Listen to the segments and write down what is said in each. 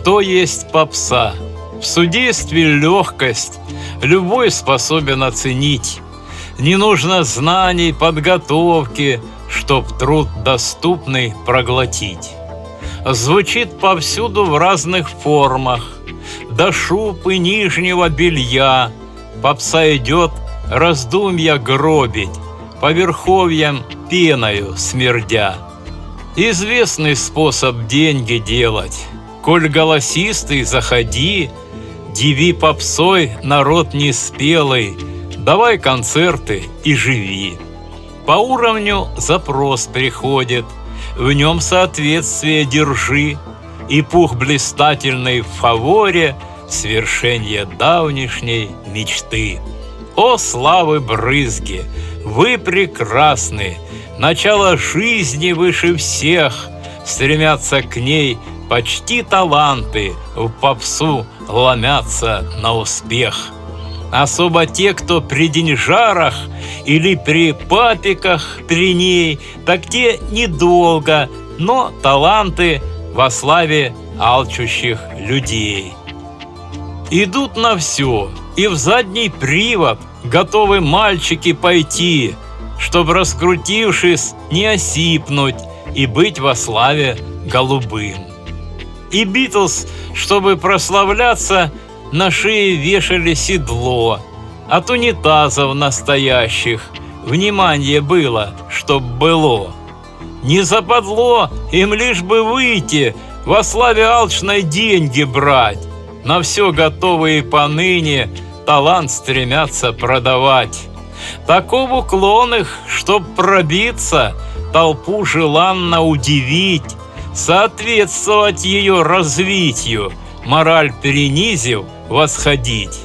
Что есть попса? В судействе легкость любой способен оценить. Не нужно знаний, подготовки, чтоб труд доступный проглотить. Звучит повсюду в разных формах, до шуб и нижнего белья. Попса идет раздумья гробить, по верховьям пеною смердя. Известный способ деньги делать. Коль голосистый, заходи, диви попсой народ неспелый, давай концерты и живи. По уровню запрос приходит, в нем соответствие держи, и пух блистательный в фаворе свершенье давнишней мечты. О, славы брызги! Вы прекрасны! Начало жизни выше всех, стремятся к ней почти таланты, в попсу ломятся на успех. Особо те, кто при деньжарах или при папиках при ней, так те недолго, но таланты во славе алчущих людей. Идут на все, и в задний привод готовы мальчики пойти, чтоб, раскрутившись, не осипнуть и быть во славе голубым. И Битлз, чтобы прославляться, на шее вешали седло. От унитазов настоящих внимание было, чтоб было. Не западло им лишь бы выйти, во славе алчной деньги брать. На все готовые поныне талант стремятся продавать. Таков уклон их, чтоб пробиться, толпу желанно удивить, соответствовать ее развитию, мораль перенизив, восходить.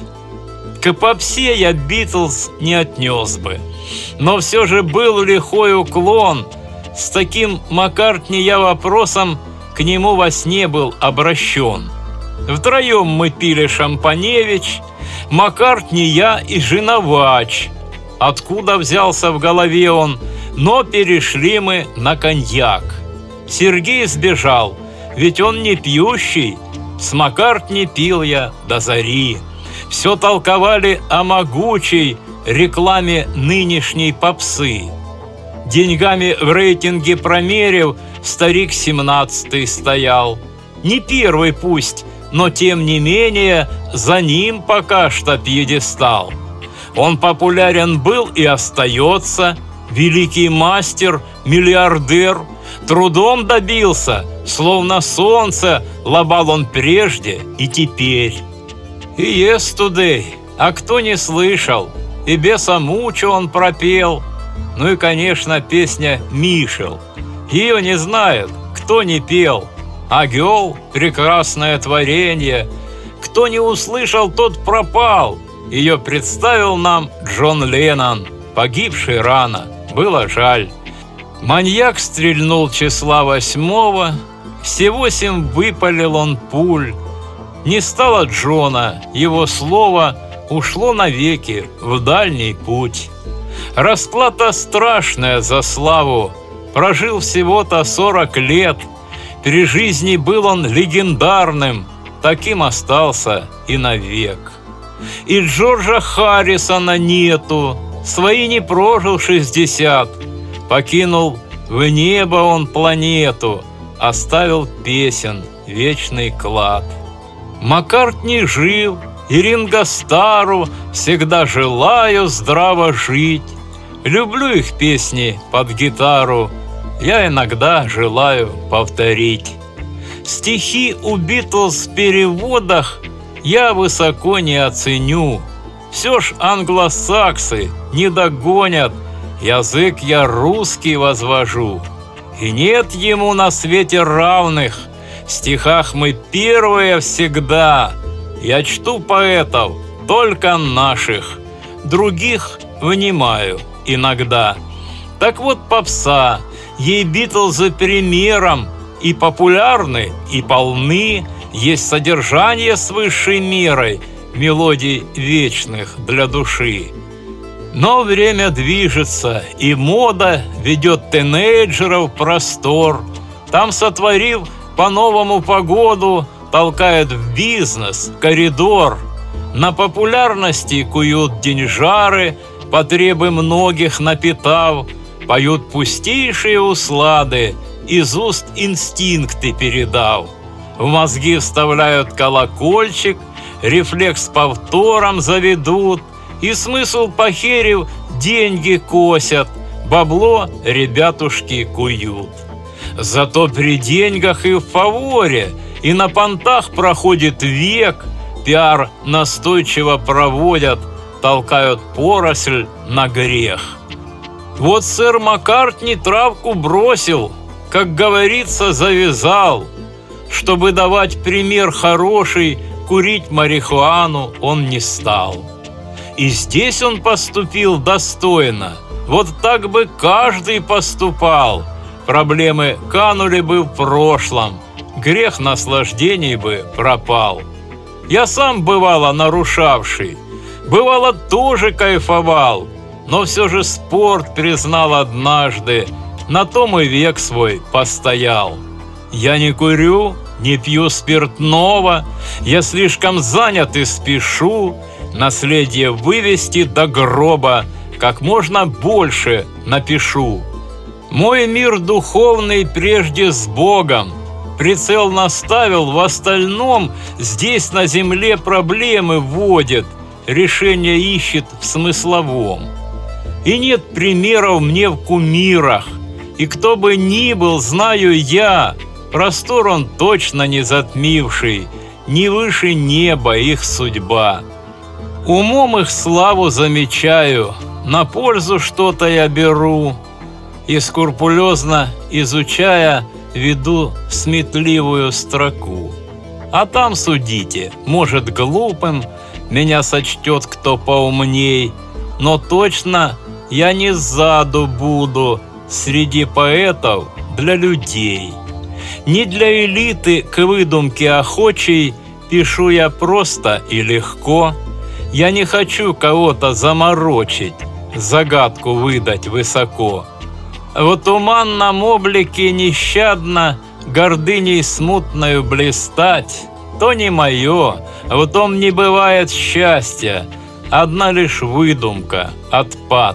К попсе я Битлз не отнес бы, но все же был лихой уклон. С таким Маккартни я вопросом к нему во сне был обращен. Втроем мы пили шампаневич, Маккартни, я и Женовач. Откуда взялся в голове он, но перешли мы на коньяк. Сергей сбежал, ведь он не пьющий, с Маккартни пил я до зари. Все толковали о могучей рекламе нынешней попсы. Деньгами в рейтинге промерив, старик 17-й стоял. Не первый пусть, но тем не менее за ним пока что пьедестал. Он популярен был и остается, великий мастер, миллиардер, трудом добился, словно солнце лобал он прежде и теперь. И Yesterday, а кто не слышал, и Беса Мучо он пропел. Ну и, конечно, песня «Мишел». Ее не знает, кто не пел. А «Гёл» — прекрасное творение. Кто не услышал, тот пропал. Ее представил нам Джон Леннон, погибший рано, было жаль. Маньяк стрельнул числа 8-го, все 8 выпалил он пуль. Не стало Джона, его слово ушло навеки в дальний путь. Расплата страшная за славу, прожил всего-то 40 лет. При жизни был он легендарным, таким остался и навек. И Джорджа Харрисона нету, свои не прожил 60. Покинул в небо он планету, оставил песен вечный клад. Маккартни жив, и Ринго Старру всегда желаю здраво жить. Люблю их песни под гитару, я иногда желаю повторить. Стихи у Битлз в переводах я высоко не оценю. Все ж англосаксы не догонят, язык я русский возвожу. И нет ему на свете равных, в стихах мы первые всегда. Я чту поэтов только наших, других внимаю иногда. Так вот попса, ей Битлзы примером, и популярны, и полны, есть содержание с высшей мерой, мелодий вечных для души. Но время движется, и мода ведет тинейджеров в простор. Там, сотворив по-новому погоду, толкают в бизнес, коридор. На популярности куют деньжары, потребы многих напитав, поют пустейшие услады, из уст инстинкты передав. В мозги вставляют колокольчик, рефлекс повтором заведут, и смысл похерив деньги косят, бабло ребятушки куют. Зато при деньгах и в фаворе, и на понтах проходит век, пиар настойчиво проводят, толкают поросль на грех. Вот сэр Маккартни травку бросил, как говорится, завязал. Чтобы давать пример хороший, курить марихуану он не стал. И здесь он поступил достойно. Вот так бы каждый поступал. Проблемы канули бы в прошлом, грех наслаждений бы пропал. Я сам бывало нарушавший, бывало тоже кайфовал, но все же спорт признал однажды, на том и век свой постоял. Я не курю, не пью спиртного, я слишком занят и спешу наследие вывести до гроба, как можно больше напишу. Мой мир духовный прежде с Богом, прицел наставил, в остальном здесь на земле проблемы вводит, решение ищет в смысловом. И нет примеров мне в кумирах, и кто бы ни был, знаю я, простор он точно не затмивший, не выше неба их судьба. Умом их славу замечаю, на пользу что-то я беру, и скрупулезно изучая, веду сметливую строку. А там судите, может, глупым меня сочтет кто поумней, но точно я не сзаду буду среди поэтов для людей. Не для элиты к выдумке охочей пишу я просто и легко. Я не хочу кого-то заморочить, загадку выдать высоко. В туманном облике нещадно гордыней смутною блистать, то не мое, в том не бывает счастья, одна лишь выдумка, отпад.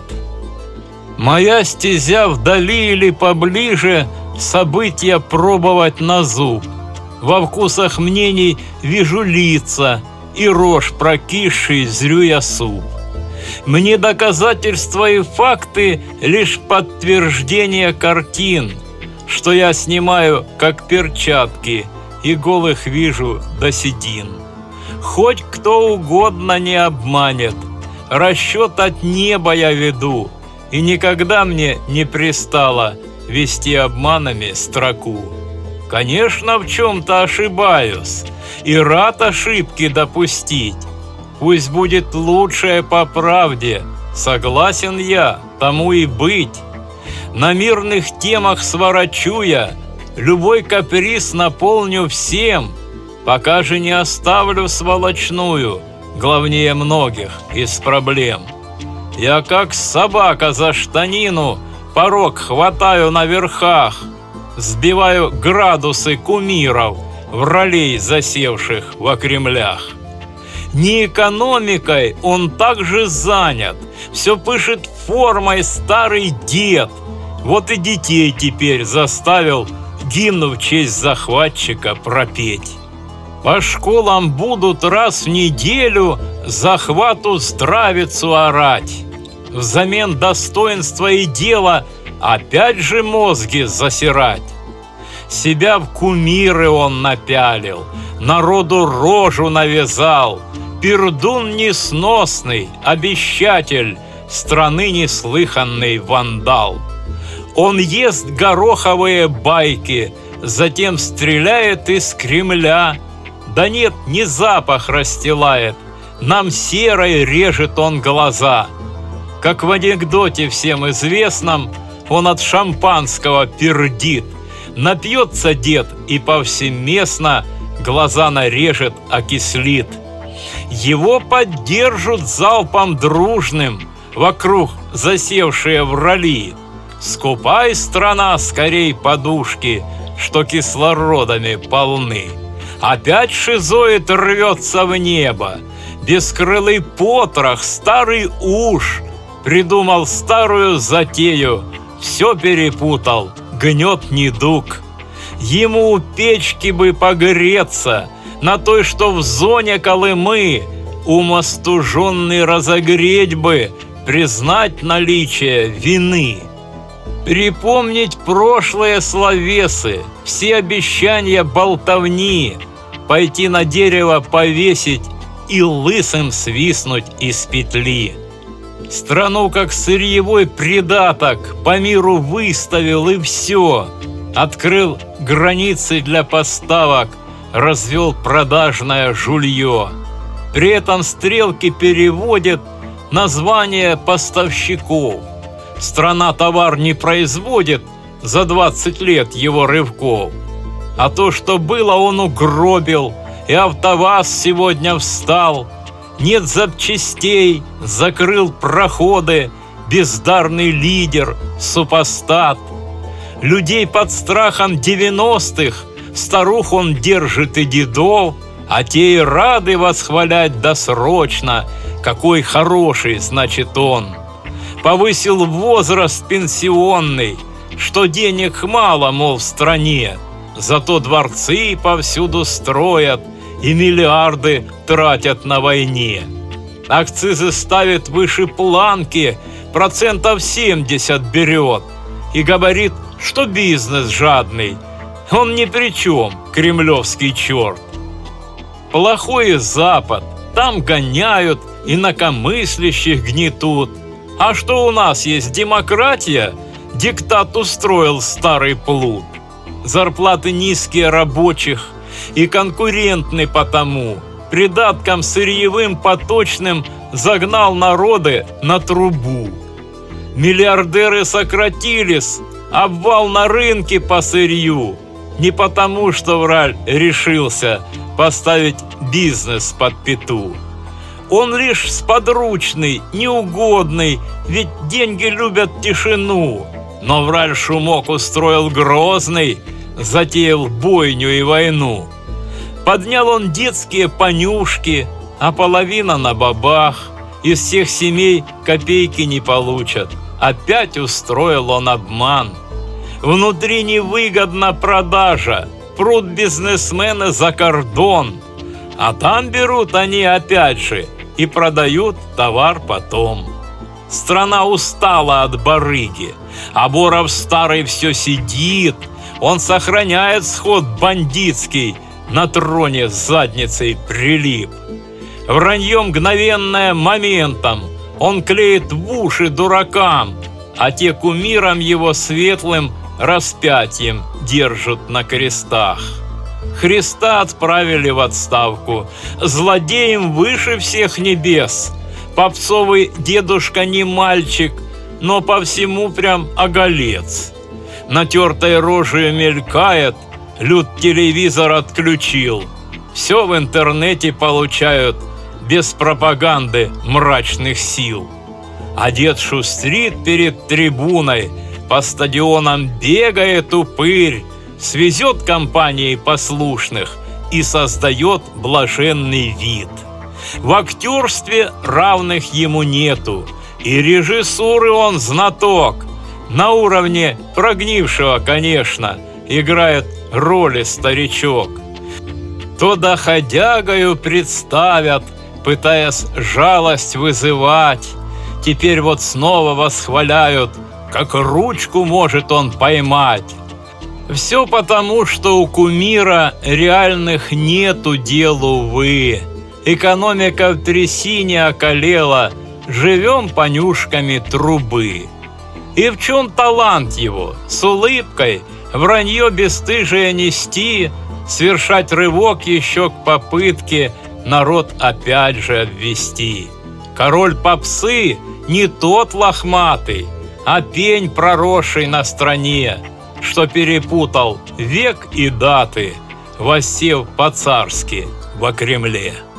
Моя стезя вдали или поближе, события пробовать на зуб. Во вкусах мнений вижу лица, и рожь прокисший зрю я суп. Мне доказательства и факты лишь подтверждение картин, что я снимаю как перчатки, и голых вижу до седин. Хоть кто угодно не обманет, расчет от неба я веду, и никогда мне не пристало вести обманами строку. Конечно, в чем-то ошибаюсь, и рад ошибки допустить. Пусть будет лучшее по правде, согласен я тому и быть. На мирных темах сворачу я, любой каприз наполню всем, пока же не оставлю сволочную, главнее многих из проблем. Я как собака за штанину порог хватаю на верхах, сбиваю градусы кумиров, вралей засевших во Кремлях. Не экономикой он также занят, все пышет формой старый дед. Вот и детей теперь заставил гимн в честь захватчика пропеть. По школам будут раз в неделю захвату здравицу орать. Взамен достоинства и дела опять же мозги засирать. Себя в кумиры он напялил, народу рожу навязал. Пердун несносный, обещатель, страны неслыханный вандал. Он ест гороховые байки, затем стреляет из Кремля. Да нет, не запах расстилает, нам серой режет он глаза. Как в анекдоте всем известном, он от шампанского пердит. Напьется дед и повсеместно глаза нарежет, окислит. Его поддержат залпом дружным вокруг засевшие врали. Скупай, страна, скорей подушки, что кислородами полны. Опять шизоид рвется в небо. Бескрылый потрох, старый уж, придумал старую затею, все перепутал, гнет недуг. Ему у печки бы погреться, на той, что в зоне Колымы, ум остуженный разогреть бы, признать наличие вины. Припомнить прошлые словесы, все обещания болтовни, пойти на дерево повесить и лысым свистнуть из петли. Страну как сырьевой придаток по миру выставил и все. Открыл границы для поставок, развел продажное жулье. При этом стрелки переводят названия поставщиков. Страна товар не производит за 20 лет его рывков. А то, что было, он угробил, и АвтоВАЗ сегодня встал. Нет запчастей, закрыл проходы, бездарный лидер, супостат. Людей под страхом 90-х, старух он держит и дедов, а те и рады восхвалять досрочно, какой хороший, значит, он. Повысил возраст пенсионный, что денег мало, мол, в стране, зато дворцы повсюду строят и миллиарды тратят на войне. Акцизы ставит выше планки, 70% берет, и говорит, что бизнес жадный, он ни при чем, кремлевский черт. Плохой Запад, там гоняют, инакомыслящих гнетут. А что у нас есть демократия, диктат устроил старый плут. Зарплаты низкие рабочих и конкурентны потому, придатком сырьевым поточным загнал народы на трубу. Миллиардеры сократились, обвал на рынке по сырью, не потому, что враль решился поставить бизнес под пету. Он лишь сподручный, неугодный, ведь деньги любят тишину. Но враль шумок устроил грозный, затеял бойню и войну. Поднял он детские понюшки, а половина на бабах. Из всех семей копейки не получат. Опять устроил он обман. Внутри невыгодна продажа, прут бизнесмены за кордон. А там берут они опять же и продают товар потом. Страна устала от барыги, а Боров старый все сидит. Он сохраняет сход бандитский, на троне с задницей прилип. Вранье мгновенное моментом, он клеит в уши дуракам, а те кумиром его светлым распятием держат на крестах. Христа отправили в отставку, злодеем выше всех небес. Попсовый дедушка не мальчик, но по всему прям оголец. Натертой рожей мелькает, люд телевизор отключил. Все в интернете получают, без пропаганды мрачных сил. А дед шустрит перед трибуной, по стадионам бегает упырь, свезет компанией послушных и создает блаженный вид. В актерстве равных ему нету, и режиссуры он знаток. На уровне прогнившего, конечно, играет роли старичок. То доходягою представят, пытаясь жалость вызывать. Теперь вот снова восхваляют, как ручку может он поймать. Все потому, что у кумира реальных нету дел, увы. Экономика в трясине околела, живем понюшками трубы. И в чем талант его? С улыбкой, вранье бесстыжие нести, совершать рывок еще к попытке народ опять же обвести. Король попсы не тот лохматый, а пень проросший на стране, что перепутал век и даты, воссев по-царски во Кремле.